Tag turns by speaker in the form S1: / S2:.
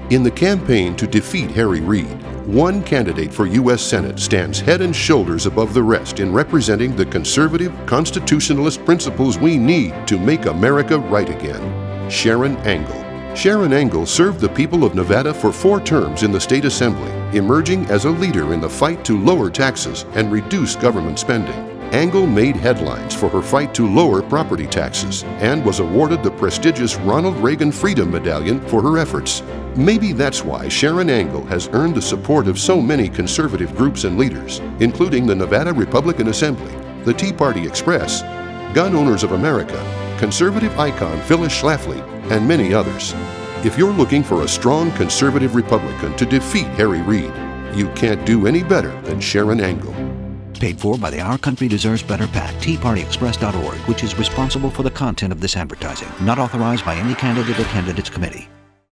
S1: In the campaign to defeat Harry Reid, one candidate for U.S. Senate stands head and shoulders above the rest in representing the conservative, constitutionalist principles we need to make America right again. Sharron Angle. Sharron Angle served the people of Nevada for 4 terms in the state assembly, emerging as a leader in the fight to lower taxes and reduce government spending. Angle made headlines for her fight to lower property taxes and was awarded the prestigious Ronald Reagan Freedom Medallion for her efforts. Maybe that's why Sharron Angle has earned the support of so many conservative groups and leaders, including the Nevada Republican Assembly, the Tea Party Express, Gun Owners of America, conservative icon Phyllis Schlafly, and many others. If you're looking for a strong conservative Republican to defeat Harry Reid, you can't do any better than Sharron Angle.
S2: Paid for by the Our Country Deserves Better PAC, TeaPartyExpress.org, which is responsible for the content of this advertising. Not authorized by any candidate or candidates committee.